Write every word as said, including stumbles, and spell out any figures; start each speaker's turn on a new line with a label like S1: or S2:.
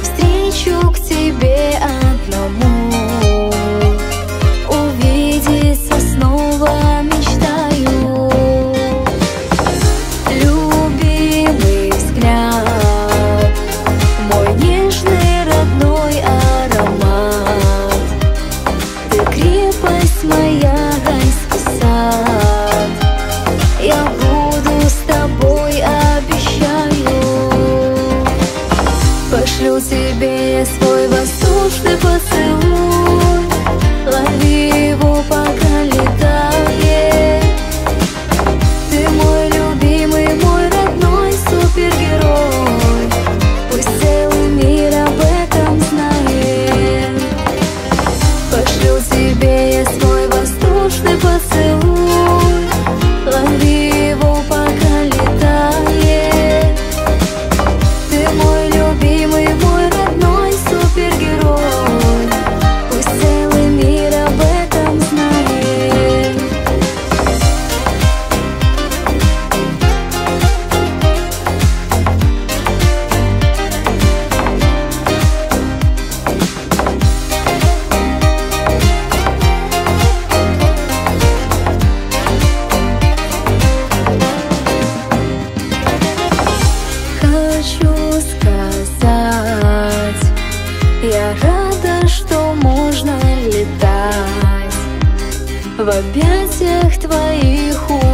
S1: навстречу к тебе одному. Увидеться снова мечтаю. Любимый взгляд, мой нежный родной аромат. Ты крепость моя, райский сад. Я буду с тобой, обещаю. Пошлю тебе я свой воздушный поцелуй. Лови его, пока летает. Ты мой любимый, мой родной супергерой. Пусть целый мир об этом знает. Пошлю тебе я свой воздушный поцелуй. Лови его, пока летает. Ты мой любимый, мой родной супергерой. Пусть целый мир об этом знает. Хочу сказать, я рада, что можно летать в объятиях твоих.